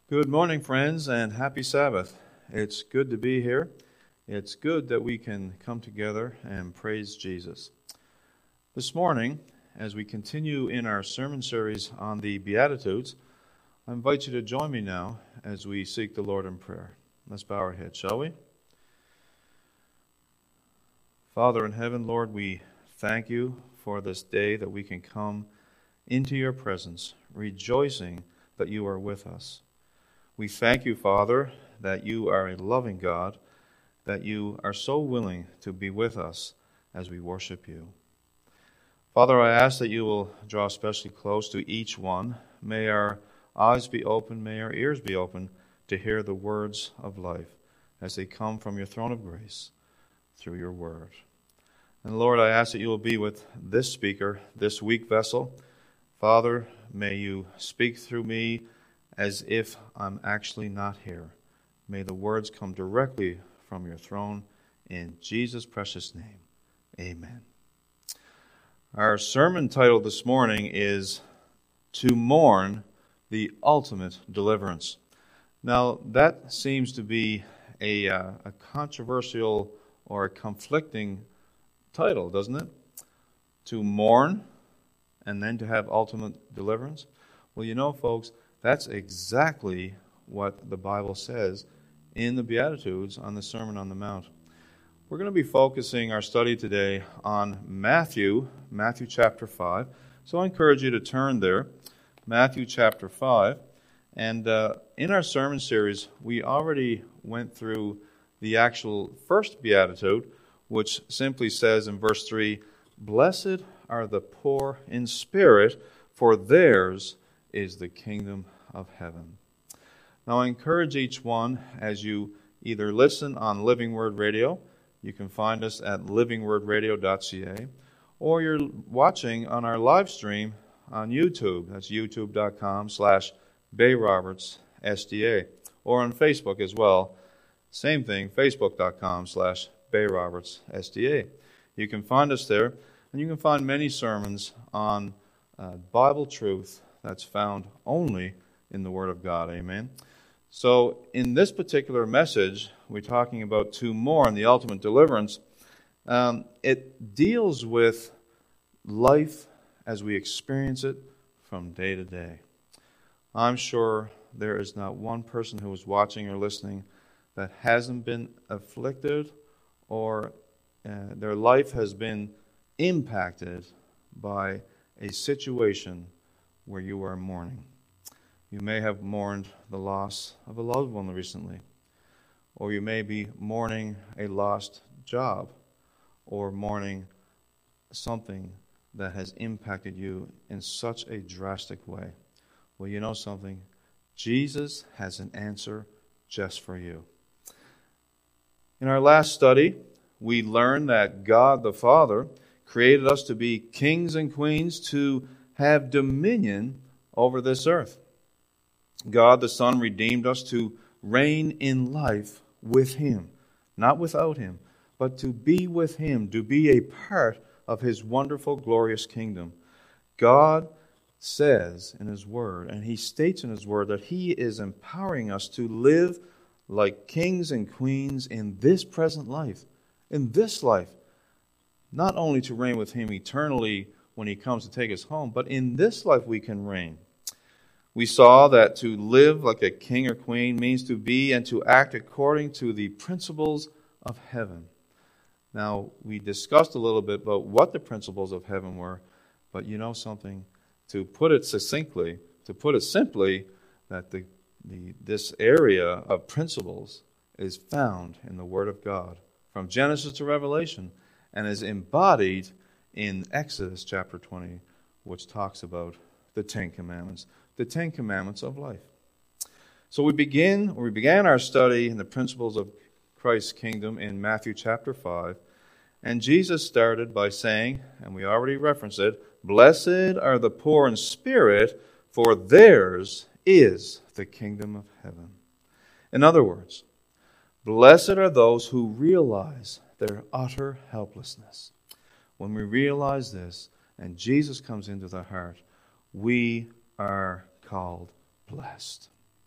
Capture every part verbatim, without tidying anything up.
Good morning, friends, and happy Sabbath. It's good to be here. It's good that we can come together and praise Jesus. This morning, as we continue in our sermon series on the Beatitudes, I invite you to join me now as we seek the Lord in prayer. Let's bow our heads, shall we? Father in heaven, Lord, we thank you for this day that we can come into your presence, rejoicing that you are with us. We thank you, Father, that you are a loving God, that you are so willing to be with us as we worship you. Father, I ask that you will draw especially close to each one. May our eyes be open, may our ears be open to hear the words of life as they come from your throne of grace through your word. And Lord, I ask that you will be with this speaker, this weak vessel. Father, may you speak through me as if I'm actually not here. May the words come directly from your throne. In Jesus' precious name, amen. Our sermon title this morning is To Mourn the Ultimate Deliverance. Now, that seems to be a, uh, a controversial or a conflicting title, doesn't it? To mourn and then to have ultimate deliverance. Well, you know, folks, that's exactly what the Bible says in the Beatitudes on the Sermon on the Mount. We're going to be focusing our study today on Matthew, Matthew chapter five. So I encourage you to turn there, Matthew chapter five. And uh, in our sermon series, we already went through the actual first Beatitude, which simply says in verse three, "Blessed are the poor in spirit, for theirs is the kingdom of heaven." Now I encourage each one, as you either listen on Living Word Radio, you can find us at living word radio dot c a, or you're watching on our live stream on YouTube. That's youtube dot com slash Bay Roberts S D A, or on Facebook as well. Same thing, facebook dot com slash Bay Roberts S D A. You can find us there, and you can find many sermons on uh, Bible truth that's found only in the Word of God. Amen. So in this particular message, we're talking about to mourn the ultimate deliverance. Um, it deals with life as we experience it from day to day. I'm sure there is not one person who is watching or listening that hasn't been afflicted or uh, their life has been impacted by a situation where you are mourning. You may have mourned the loss of a loved one recently, or you may be mourning a lost job, or mourning something that has impacted you in such a drastic way. Well, you know something? Jesus has an answer just for you. In our last study, we learned that God the Father created us to be kings and queens, to have dominion over this earth. God the Son redeemed us to reign in life with Him, not without Him, but to be with Him, to be a part of His wonderful, glorious kingdom. God says in His Word, and He states in His Word, that He is empowering us to live like kings and queens in this present life, in this life, not only to reign with Him eternally when He comes to take us home, but in this life we can reign. We saw that to live like a king or queen means to be and to act according to the principles of heaven. Now, we discussed a little bit about what the principles of heaven were, but you know something? To put it succinctly, to put it simply, that the, the this area of principles is found in the Word of God, from Genesis to Revelation, and is embodied in Exodus chapter twenty, which talks about the Ten Commandments, the Ten Commandments of life. So we begin, or we began our study in the principles of Christ's kingdom in Matthew chapter five, and Jesus started by saying, and we already referenced it, "Blessed are the poor in spirit, for theirs is the kingdom of heaven." In other words, blessed are those who realize their utter helplessness. When we realize this, and Jesus comes into the heart, we are called blessed.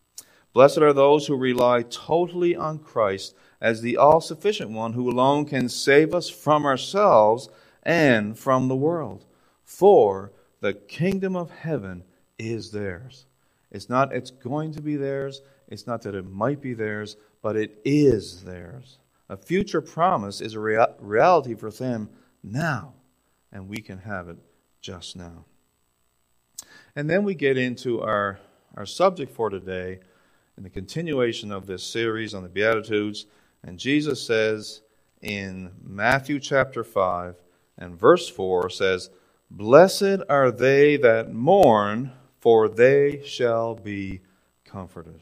Blessed are those who rely totally on Christ as the all-sufficient one who alone can save us from ourselves and from the world. For the kingdom of heaven is theirs. It's not it's going to be theirs. It's not that it might be theirs, but it is theirs. A future promise is a rea- reality for them now, and we can have it just now. And then we get into our, our subject for today in the continuation of this series on the Beatitudes. And Jesus says in Matthew chapter five and verse four says, "Blessed are they that mourn, for they shall be comforted."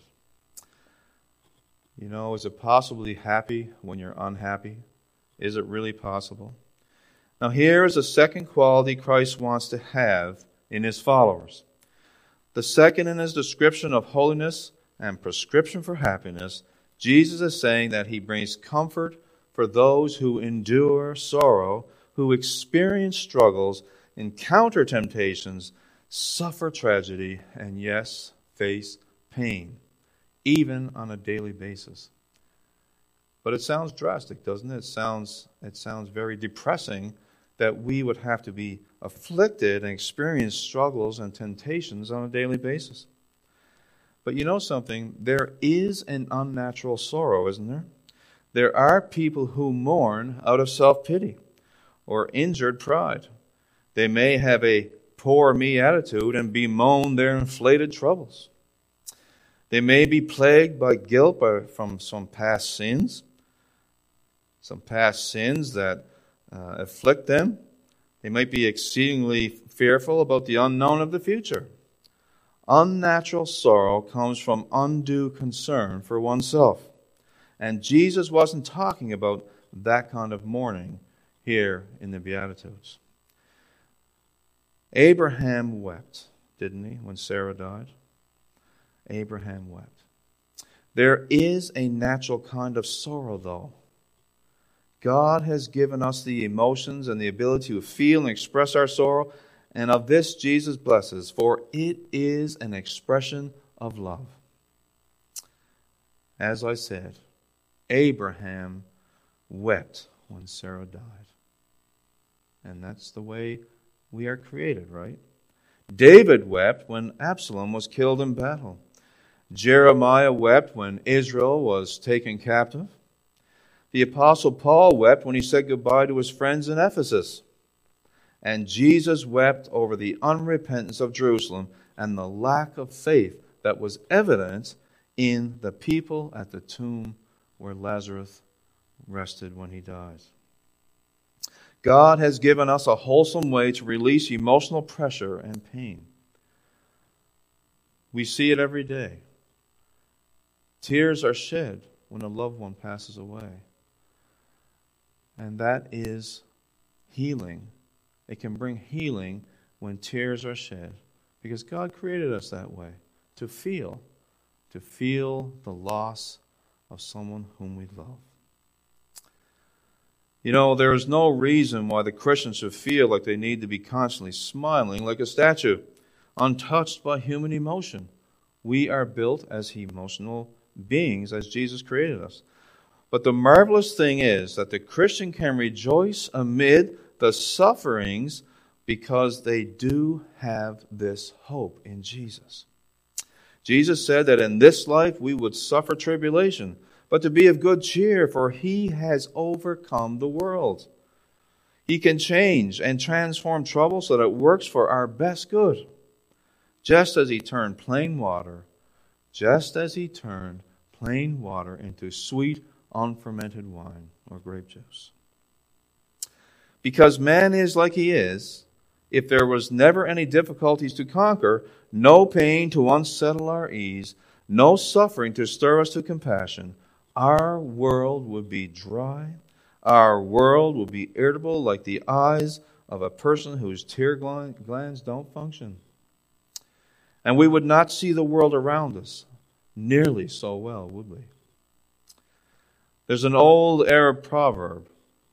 You know, is it possible to be happy when you're unhappy? Is it really possible? Now here is a second quality Christ wants to have in his followers. The second in his description of holiness and prescription for happiness, Jesus is saying that he brings comfort for those who endure sorrow, who experience struggles, encounter temptations, suffer tragedy, and yes, face pain, even on a daily basis. But it sounds drastic, doesn't it? It sounds, it sounds very depressing that we would have to be afflicted and experience struggles and temptations on a daily basis. But you know something? There is an unnatural sorrow, isn't there? There are people who mourn out of self-pity or injured pride. They may have a poor me attitude and bemoan their inflated troubles. They may be plagued by guilt by, from some past sins, some past sins that uh, afflict them. They might be exceedingly fearful about the unknown of the future. Unnatural sorrow comes from undue concern for oneself. And Jesus wasn't talking about that kind of mourning here in the Beatitudes. Abraham wept, didn't he, when Sarah died? Abraham wept. There is a natural kind of sorrow, though. God has given us the emotions and the ability to feel and express our sorrow, and of this Jesus blesses, for it is an expression of love. As I said, Abraham wept when Sarah died. And that's the way we are created, right? David wept when Absalom was killed in battle. Jeremiah wept when Israel was taken captive. The Apostle Paul wept when he said goodbye to his friends in Ephesus. And Jesus wept over the unrepentance of Jerusalem and the lack of faith that was evident in the people at the tomb where Lazarus rested when he died. God has given us a wholesome way to release emotional pressure and pain. We see it every day. Tears are shed when a loved one passes away. And that is healing. It can bring healing when tears are shed, because God created us that way, to feel, to feel the loss of someone whom we love. You know, there is no reason why the Christian should feel like they need to be constantly smiling like a statue, untouched by human emotion. We are built as emotional beings, as Jesus created us. But the marvelous thing is that the Christian can rejoice amid the sufferings because they do have this hope in Jesus. Jesus said that in this life we would suffer tribulation, but to be of good cheer, for he has overcome the world. He can change and transform trouble so that it works for our best good. Just as he turned plain water, just as he turned plain water into sweet, unfermented wine or grape juice. Because man is like he is, if there was never any difficulties to conquer, no pain to unsettle our ease, no suffering to stir us to compassion, our world would be dry. Our world would be irritable like the eyes of a person whose tear glands don't function. And we would not see the world around us nearly so well, would we? There's an old Arab proverb.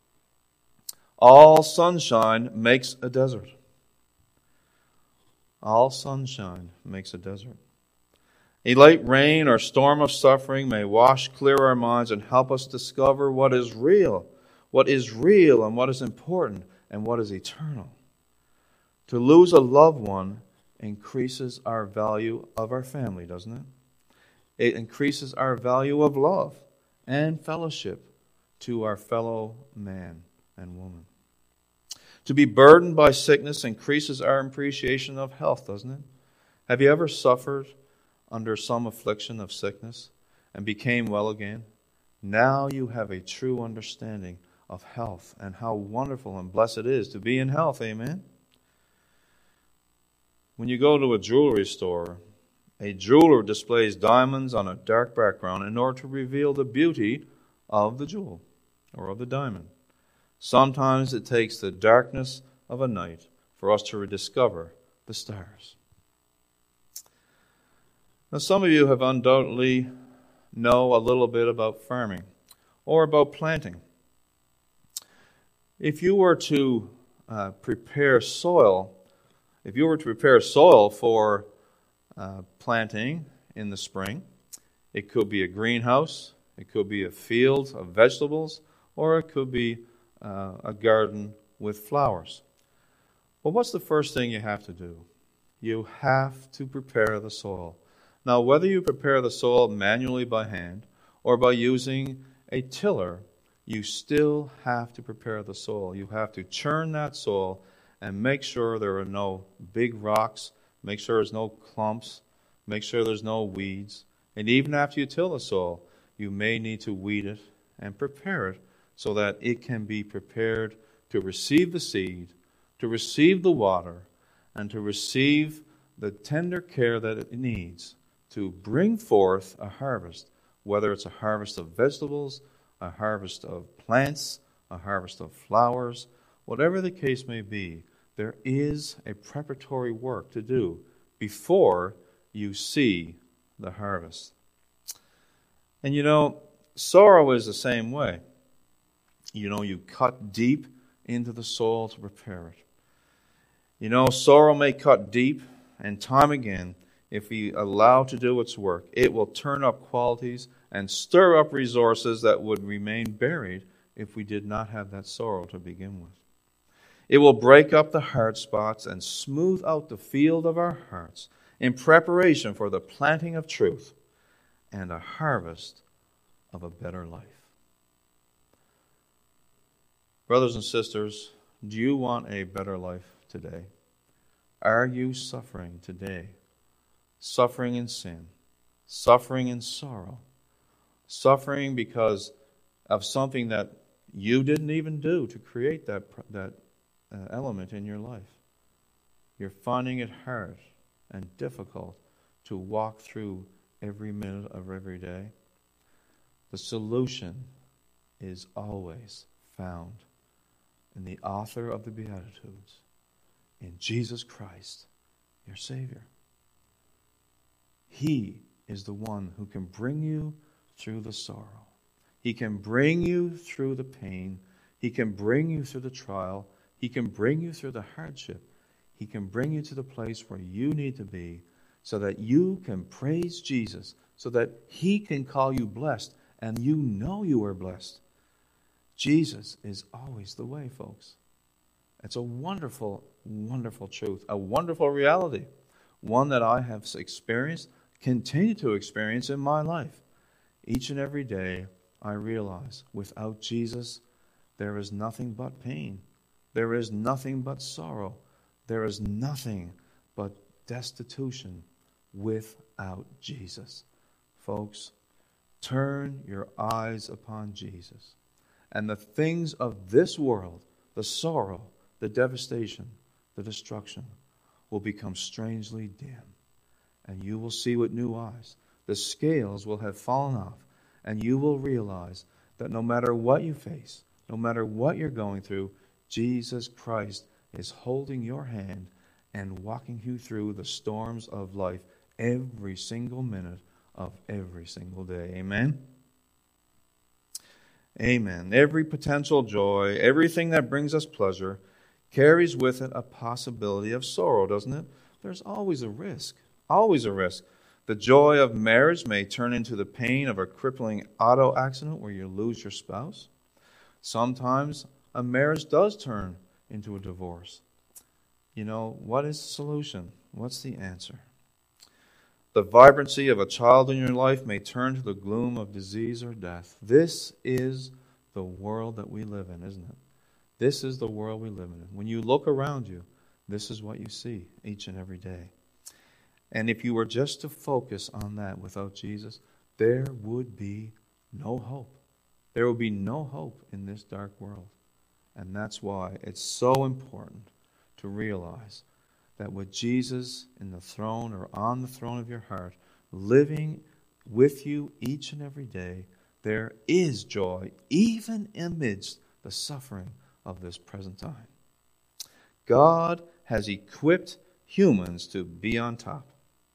All sunshine makes a desert. All sunshine makes a desert. A light rain or storm of suffering may wash clear our minds and help us discover what is real, what is real and what is important and what is eternal. To lose a loved one increases our value of our family, doesn't it? It increases our value of love and fellowship to our fellow man and woman. To be burdened by sickness increases our appreciation of health, doesn't it? Have you ever suffered under some affliction of sickness and became well again? Now you have a true understanding of health and how wonderful and blessed it is to be in health. Amen? When you go to a jewelry store, a jeweler displays diamonds on a dark background in order to reveal the beauty of the jewel or of the diamond. Sometimes it takes the darkness of a night for us to rediscover the stars. Now, some of you have undoubtedly know a little bit about farming or about planting. If you were to uh, prepare soil, if you were to prepare soil for uh, planting in the spring, it could be a greenhouse, it could be a field of vegetables, or it could be uh, a garden with flowers. Well, what's the first thing you have to do? You have to prepare the soil. Now, whether you prepare the soil manually by hand or by using a tiller, you still have to prepare the soil. You have to churn that soil and make sure there are no big rocks, make sure there's no clumps, make sure there's no weeds. And even after you till the soil, you may need to weed it and prepare it so that it can be prepared to receive the seed, to receive the water, and to receive the tender care that it needs to bring forth a harvest, whether it's a harvest of vegetables, a harvest of plants, a harvest of flowers, whatever the case may be, there is a preparatory work to do before you see the harvest. And you know, sorrow is the same way. You know, you cut deep into the soil to prepare it. You know, sorrow may cut deep, and time again, if we allow to do its work, it will turn up qualities and stir up resources that would remain buried if we did not have that sorrow to begin with. It will break up the hard spots and smooth out the field of our hearts in preparation for the planting of truth and a harvest of a better life. Brothers and sisters, do you want a better life today? Are you suffering today? Suffering in sin, suffering in sorrow, suffering because of something that you didn't even do to create that, that uh, element in your life. You're finding it hard and difficult to walk through every minute of every day. The solution is always found in the author of the Beatitudes, in Jesus Christ, your Savior. He is the one who can bring you through the sorrow. He can bring you through the pain. He can bring you through the trial. He can bring you through the hardship. He can bring you to the place where you need to be so that you can praise Jesus, so that He can call you blessed, and you know you are blessed. Jesus is always the way, folks. It's a wonderful, wonderful truth, a wonderful reality, one that I have experienced, continue to experience in my life. Each and every day, I realize without Jesus, there is nothing but pain. There is nothing but sorrow. There is nothing but destitution without Jesus. Folks, turn your eyes upon Jesus, and the things of this world, the sorrow, the devastation, the destruction, will become strangely dim. And you will see with new eyes. The scales will have fallen off, and you will realize that no matter what you face, no matter what you're going through, Jesus Christ is holding your hand and walking you through the storms of life every single minute of every single day. Amen? Amen. Every potential joy, everything that brings us pleasure, carries with it a possibility of sorrow, doesn't it? There's always a risk. Always a risk. The joy of marriage may turn into the pain of a crippling auto accident where you lose your spouse. Sometimes a marriage does turn into a divorce. You know, what is the solution? What's the answer? The vibrancy of a child in your life may turn to the gloom of disease or death. This is the world that we live in, isn't it? This is the world we live in. When you look around you, this is what you see each and every day. And if you were just to focus on that without Jesus, there would be no hope. There would be no hope in this dark world. And that's why it's so important to realize that with Jesus in the throne or on the throne of your heart, living with you each and every day, there is joy, even amidst the suffering of this present time. God has equipped humans to be on top.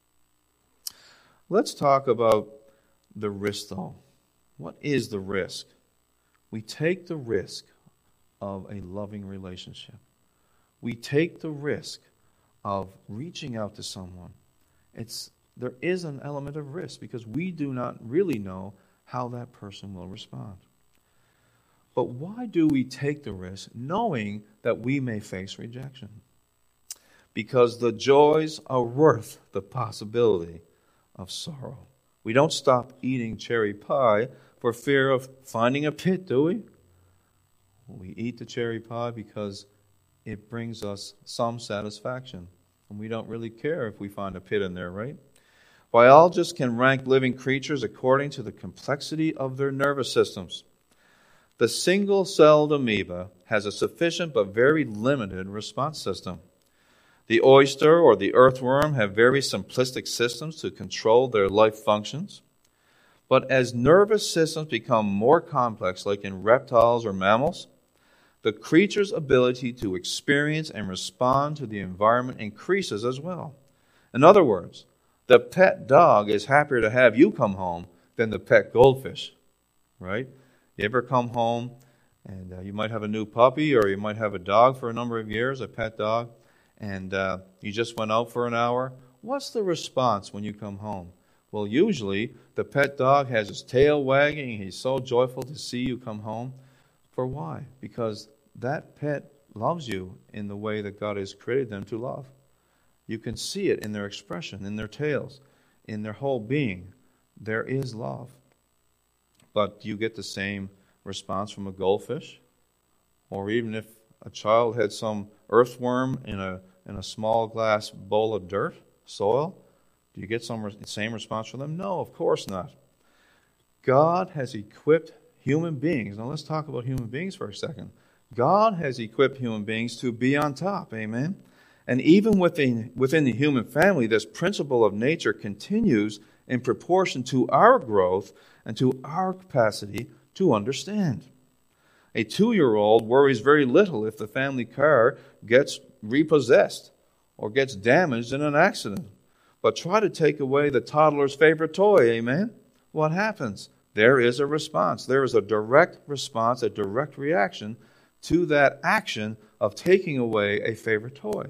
Let's talk about the risk, though. What is the risk? We take the risk of a loving relationship. We take the risk of reaching out to someone. It's there is an element of risk because we do not really know how that person will respond. But why do we take the risk knowing that we may face rejection? Because the joys are worth the possibility of sorrow. We don't stop eating cherry pie for fear of finding a pit, do we? We eat the cherry pie because it brings us some satisfaction. And we don't really care if we find a pit in there, right? Biologists can rank living creatures according to the complexity of their nervous systems. The single-celled amoeba has a sufficient but very limited response system. The oyster or the earthworm have very simplistic systems to control their life functions. But as nervous systems become more complex, like in reptiles or mammals, the creature's ability to experience and respond to the environment increases as well. In other words, the pet dog is happier to have you come home than the pet goldfish, right? You ever come home and uh, you might have a new puppy or you might have a dog for a number of years, a pet dog, and uh, you just went out for an hour. What's the response when you come home? Well, usually the pet dog has his tail wagging. He's so joyful to see you come home. For why? Because that pet loves you in the way that God has created them to love. You can see it in their expression, in their tails, in their whole being. There is love. But do you get the same response from a goldfish? Or even if a child had some earthworm in a in a small glass bowl of dirt, soil, do you get some re- same response from them? No, of course not. God has equipped human beings. Now let's talk about human beings for a second. God has equipped human beings to be on top, amen? And even within, within the human family, this principle of nature continues in proportion to our growth and to our capacity to understand. A two-year-old worries very little if the family car gets repossessed or gets damaged in an accident. But try to take away the toddler's favorite toy, amen? What happens? There is a response. There is a direct response, a direct reaction to that action of taking away a favorite toy.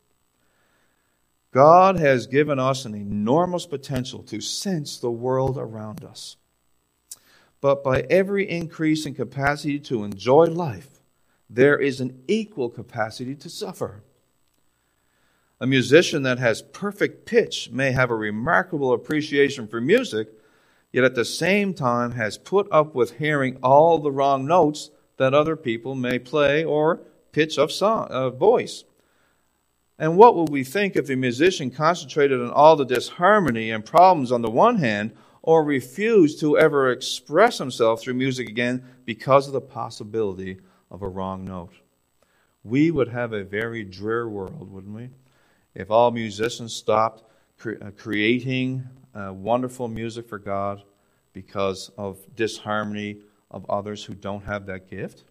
God has given us an enormous potential to sense the world around us. But by every increase in capacity to enjoy life, there is an equal capacity to suffer. A musician that has perfect pitch may have a remarkable appreciation for music, yet at the same time has put up with hearing all the wrong notes that other people may play or pitch of song, uh, voice. And what would we think if the musician concentrated on all the disharmony and problems on the one hand, or refused to ever express himself through music again because of the possibility of a wrong note? We would have a very drear world, wouldn't we? If all musicians stopped cre- uh, creating uh, wonderful music for God because of disharmony of others who don't have that gift.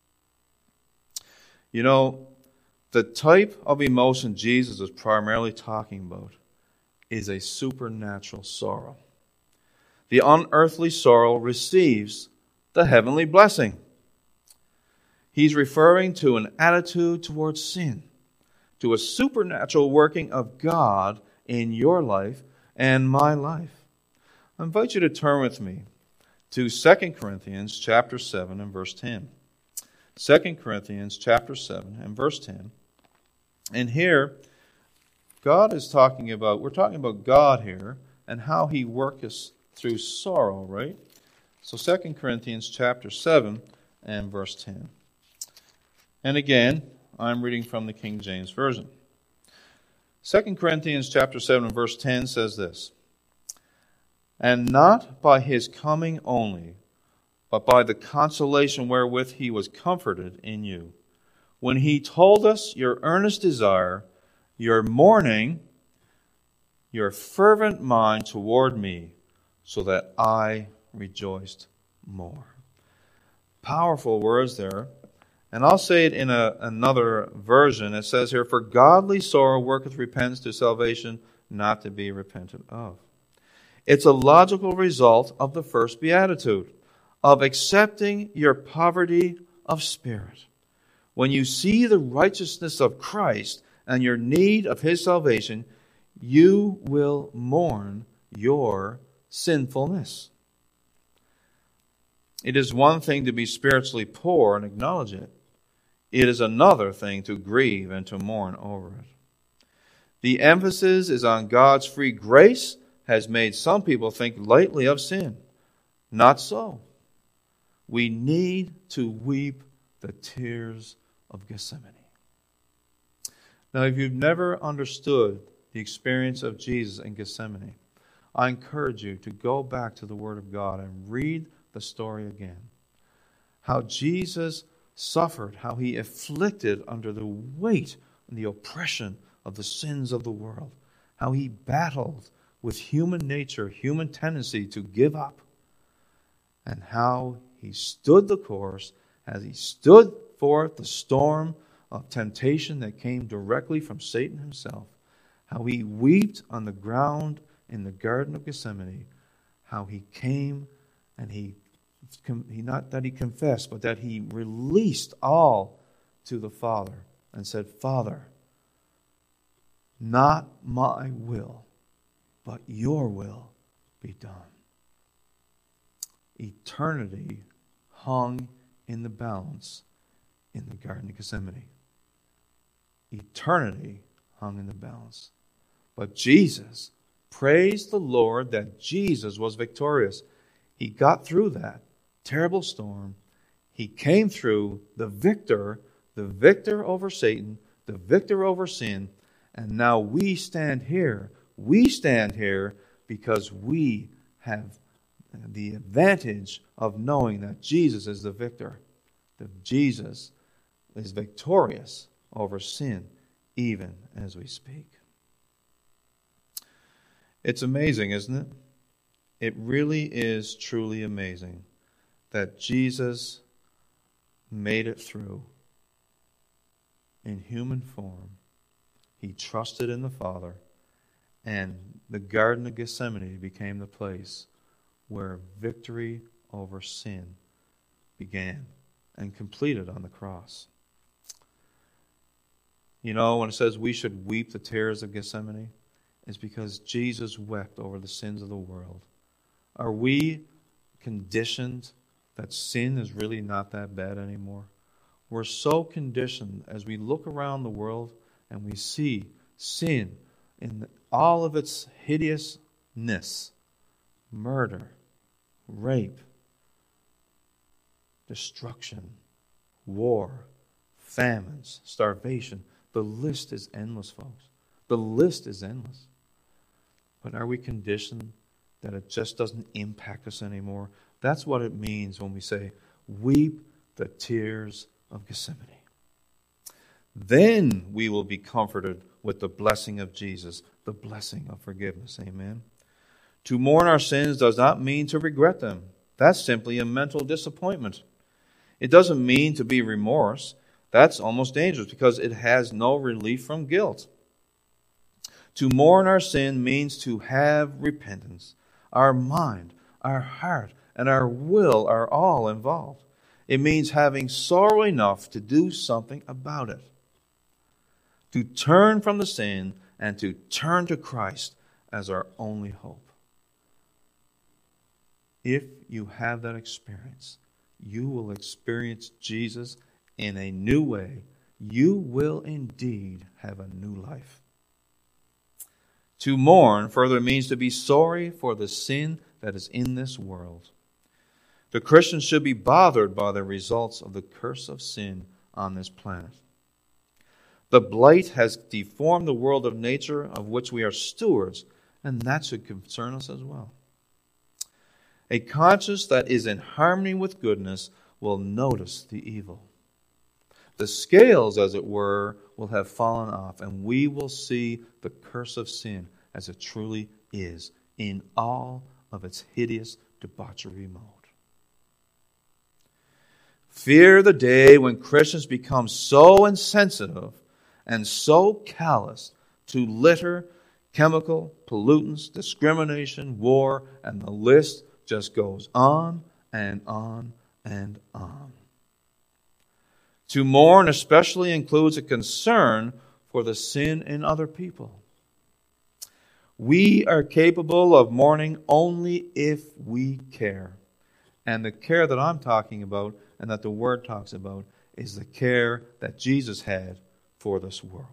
You know, the type of emotion Jesus is primarily talking about is a supernatural sorrow. The unearthly sorrow receives the heavenly blessing. He's referring to an attitude towards sin, to a supernatural working of God in your life, and my life. I invite you to turn with me to Second Corinthians chapter seven and verse ten. Second Corinthians chapter seven and verse ten. And here, God is talking about, we're talking about God here and how He works through sorrow, right? So Second Corinthians chapter seven and verse ten. And again, I'm reading from the King James Version. Second Corinthians chapter seven and verse ten says this, "And not by His coming only, but by the consolation wherewith He was comforted in you, when He told us your earnest desire, your mourning, your fervent mind toward me, so that I rejoiced more." Powerful words there. And I'll say it in a, another version. It says here, "For godly sorrow worketh repentance to salvation, not to be repented of." It's a logical result of the first beatitude, of accepting your poverty of spirit. When you see the righteousness of Christ and your need of His salvation, you will mourn your sinfulness. It is one thing to be spiritually poor and acknowledge it. It is another thing to grieve and to mourn over it. The emphasis is on God's free grace has made some people think lightly of sin. Not so. We need to weep the tears of Gethsemane. Now, if you've never understood the experience of Jesus in Gethsemane, I encourage you to go back to the Word of God and read the story again. How Jesus suffered, how He afflicted under the weight and the oppression of the sins of the world, how He battled with human nature, human tendency to give up, and how He stood the course as He stood forth the storm of temptation that came directly from Satan himself, how He wept on the ground in the Garden of Gethsemane, how He came and He He not that He confessed, but that He released all to the Father and said, "Father, not my will, but your will be done." Eternity hung in the balance in the Garden of Gethsemane. Eternity hung in the balance. But Jesus, praise the Lord that Jesus was victorious. He got through that terrible storm. He came through the victor, the victor over Satan, the victor over sin. And now we stand here. We stand here because we have the advantage of knowing that Jesus is the victor. That Jesus is victorious over sin, even as we speak. It's amazing, isn't it? It really is truly amazing that Jesus made it through in human form. He trusted in the Father, and the Garden of Gethsemane became the place where victory over sin began and completed on the cross. You know, when it says we should weep the tears of Gethsemane, it's because Jesus wept over the sins of the world. Are we conditioned that sin is really not that bad anymore? We're so conditioned as we look around the world and we see sin in all of its hideousness, murder, rape, destruction, war, famines, starvation. The list is endless, folks. The list is endless. But are we conditioned that it just doesn't impact us anymore? That's what it means when we say, weep the tears of Gethsemane. Then we will be comforted with the blessing of Jesus, the blessing of forgiveness. Amen. To mourn our sins does not mean to regret them. That's simply a mental disappointment. It doesn't mean to be remorse. That's almost dangerous because it has no relief from guilt. To mourn our sin means to have repentance. Our mind, our heart, and our will are all involved. It means having sorrow enough to do something about it. To turn from the sin and to turn to Christ as our only hope. If you have that experience, you will experience Jesus in a new way. You will indeed have a new life. To mourn further means to be sorry for the sin that is in this world. The Christian should be bothered by the results of the curse of sin on this planet. The blight has deformed the world of nature of which we are stewards, and that should concern us as well. A conscience that is in harmony with goodness will notice the evil. The scales, as it were, will have fallen off, and we will see the curse of sin as it truly is in all of its hideous debauchery mode. Fear the day when Christians become so insensitive and so callous to litter, chemical, pollutants, discrimination, war, and the list just goes on and on and on. To mourn especially includes a concern for the sin in other people. We are capable of mourning only if we care. And the care that I'm talking about and that the Word talks about is the care that Jesus had for this world.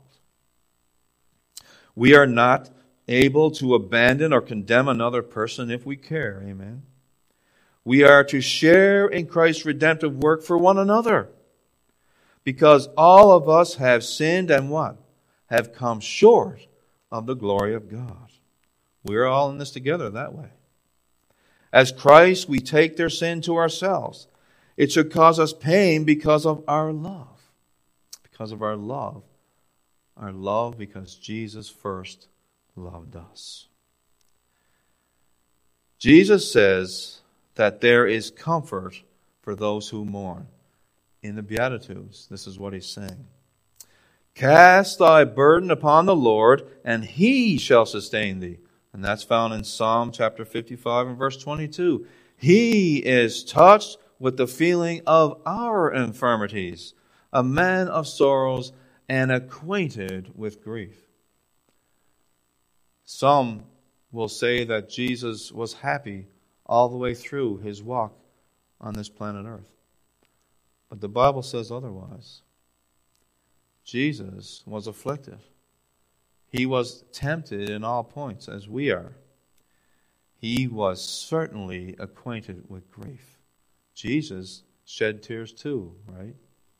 We are not able to abandon or condemn another person if we care. Amen. We are to share in Christ's redemptive work for one another. Because all of us have sinned and what? Have come short of the glory of God. We're all in this together that way. As Christ, we take their sin to ourselves. It should cause us pain because of our love. Because of our love. Our love because Jesus first loved us. Jesus says that there is comfort for those who mourn. In the Beatitudes, this is what he's saying. Cast thy burden upon the Lord, and he shall sustain thee. And that's found in Psalm chapter fifty-five and verse twenty-two. He is touched with the feeling of our infirmities, a man of sorrows and acquainted with grief. Some will say that Jesus was happy all the way through his walk on this planet Earth. But the Bible says otherwise. Jesus was afflicted. He was tempted in all points as we are. He was certainly acquainted with grief. Jesus shed tears too, right?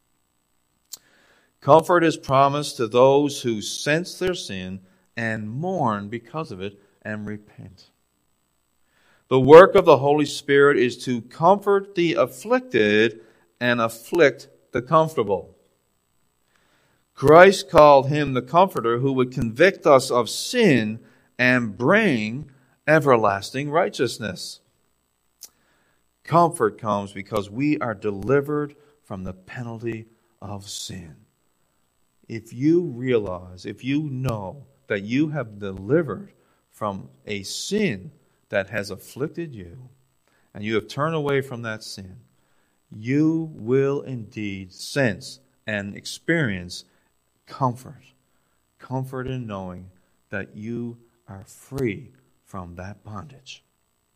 Comfort is promised to those who sense their sin and mourn because of it and repent. The work of the Holy Spirit is to comfort the afflicted and afflict the comfortable. Christ called him the Comforter who would convict us of sin and bring everlasting righteousness. Comfort comes because we are delivered from the penalty of sin. If you realize, if you know that you have delivered from a sin that has afflicted you, and you have turned away from that sin, you will indeed sense and experience comfort. Comfort in knowing that you are free from that bondage.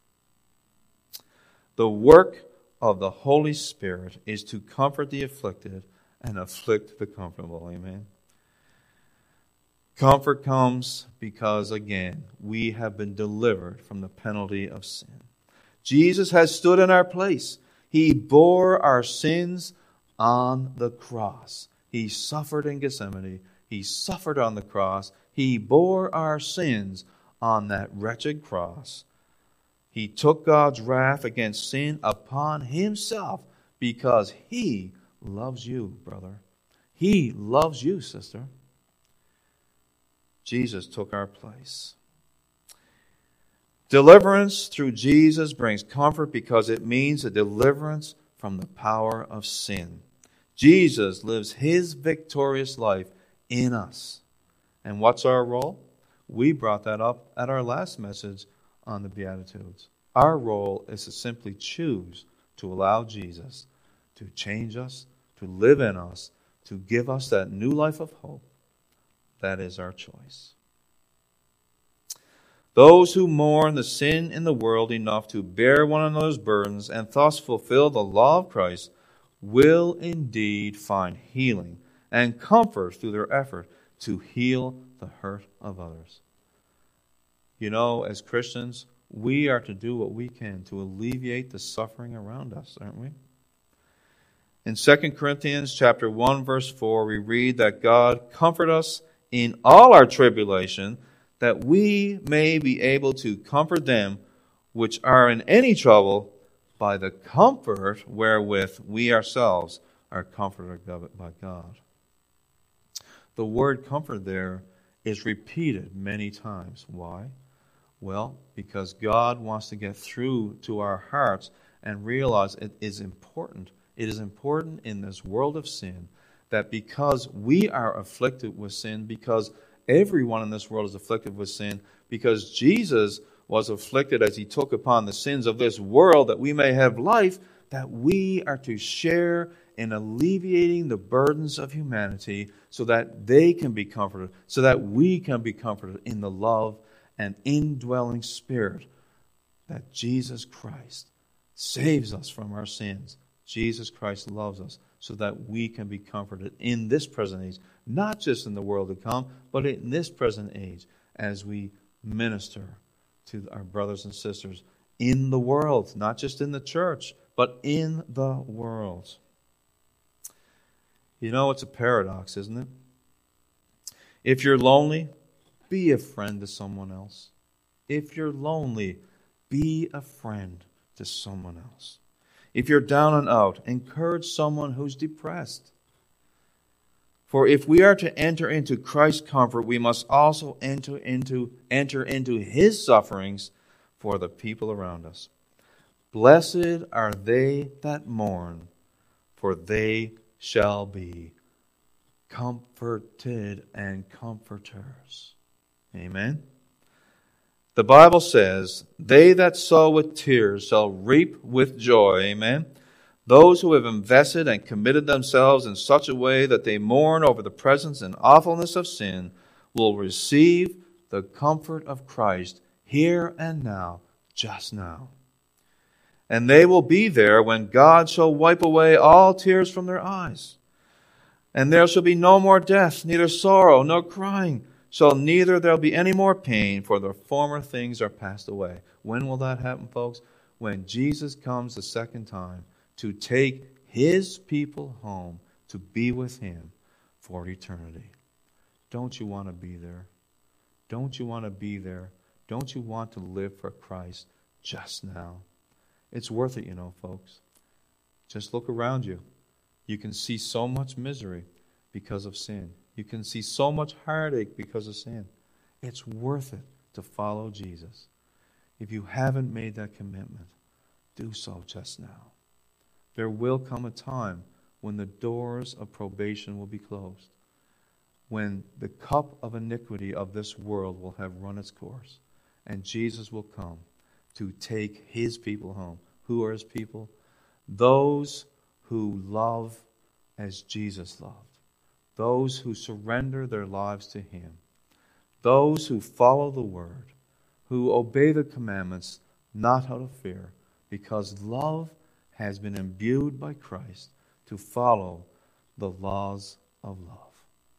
The work of the Holy Spirit is to comfort the afflicted and afflict the comfortable. Amen. Comfort comes because, again, we have been delivered from the penalty of sin. Jesus has stood in our place. He bore our sins on the cross. He suffered in Gethsemane. He suffered on the cross. He bore our sins on that wretched cross. He took God's wrath against sin upon himself because he loves you, brother. He loves you, sister. Jesus took our place. Deliverance through Jesus brings comfort because it means a deliverance from the power of sin. Jesus lives his victorious life in us. And what's our role? We brought that up at our last message on the Beatitudes. Our role is to simply choose to allow Jesus to change us, to live in us, to give us that new life of hope. That is our choice. Those who mourn the sin in the world enough to bear one another's burdens and thus fulfill the law of Christ will indeed find healing and comfort through their effort to heal the hurt of others. You know, as Christians, we are to do what we can to alleviate the suffering around us, aren't we? In Second Corinthians chapter one, verse four, we read that God comfort us in all our tribulation, that we may be able to comfort them which are in any trouble by the comfort wherewith we ourselves are comforted by God. The word comfort there is repeated many times. Why? Well, because God wants to get through to our hearts and realize it is important. It is important in this world of sin that because we are afflicted with sin, because everyone in this world is afflicted with sin, because Jesus was afflicted as he took upon the sins of this world that we may have life, that we are to share in alleviating the burdens of humanity so that they can be comforted, so that we can be comforted in the love and indwelling spirit that Jesus Christ saves us from our sins. Jesus Christ loves us so that we can be comforted in this present age, not just in the world to come, but in this present age as we minister to our brothers and sisters in the world, not just in the church, but in the world. You know, it's a paradox, isn't it? If you're lonely, be a friend to someone else. If you're lonely, be a friend to someone else. If you're down and out, encourage someone who's depressed. For if we are to enter into Christ's comfort, we must also enter into, enter into His sufferings for the people around us. Blessed are they that mourn, for they shall be comforted and comforters. Amen. The Bible says, they that sow with tears shall reap with joy. Amen. Those who have invested and committed themselves in such a way that they mourn over the presence and awfulness of sin will receive the comfort of Christ here and now, just now. And they will be there when God shall wipe away all tears from their eyes. And there shall be no more death, neither sorrow, nor crying, shall neither there be any more pain, for the former things are passed away. When will that happen, folks? When Jesus comes the second time to take His people home to be with Him for eternity. Don't you want to be there? Don't you want to be there? Don't you want to live for Christ just now? It's worth it, you know, folks. Just look around you. You can see so much misery because of sin. You can see so much heartache because of sin. It's worth it to follow Jesus. If you haven't made that commitment, do so just now. There will come a time when the doors of probation will be closed, when the cup of iniquity of this world will have run its course, and Jesus will come to take His people home. Who are His people? Those who love as Jesus loved. Those who surrender their lives to Him. Those who follow the Word. Who obey the commandments, not out of fear, because love has been imbued by Christ to follow the laws of love.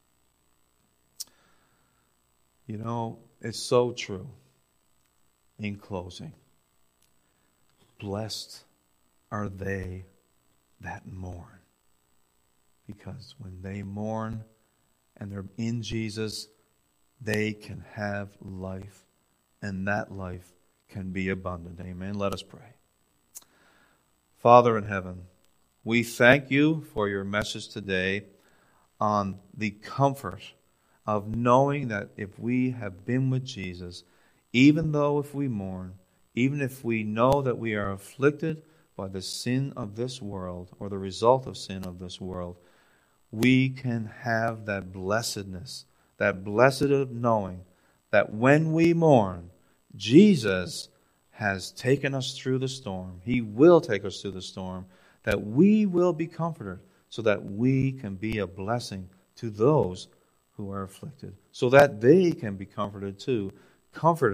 You know, it's so true. In closing, blessed are they that mourn. Because when they mourn and they're in Jesus, they can have life, and that life can be abundant. Amen. Let us pray. Father in heaven, we thank You for Your message today on the comfort of knowing that if we have been with Jesus, even though if we mourn, even if we know that we are afflicted by the sin of this world or the result of sin of this world, we can have that blessedness, that blessed of knowing that when we mourn, Jesus has taken us through the storm. He will take us through the storm, that we will be comforted so that we can be a blessing to those who are afflicted, so that they can be comforted too, comforted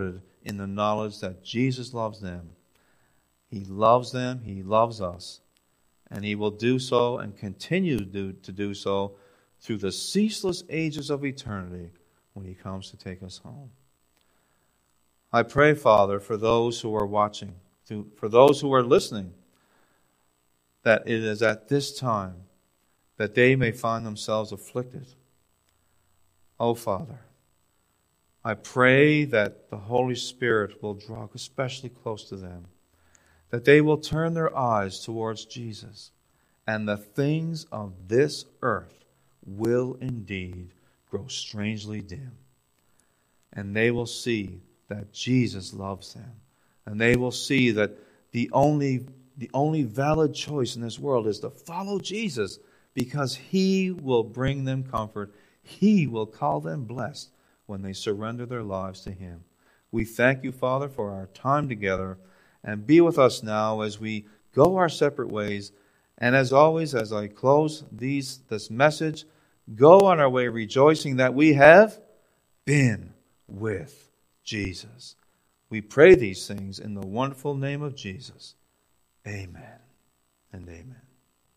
in the knowledge that Jesus loves them. He loves them, He loves us, and He will do so and continue to do, to do so through the ceaseless ages of eternity when He comes to take us home. I pray, Father, for those who are watching, for those who are listening, that it is at this time that they may find themselves afflicted. Oh, Father, I pray that the Holy Spirit will draw especially close to them, that they will turn their eyes towards Jesus, and the things of this earth will indeed grow strangely dim. And they will see that Jesus loves them, and they will see that the only, the only valid choice in this world is to follow Jesus, because He will bring them comfort. He will call them blessed when they surrender their lives to Him. We thank You, Father, for our time together, and be with us now as we go our separate ways. And as always, as I close these this message, go on our way rejoicing that we have been with Jesus. We pray these things in the wonderful name of Jesus. Amen and amen.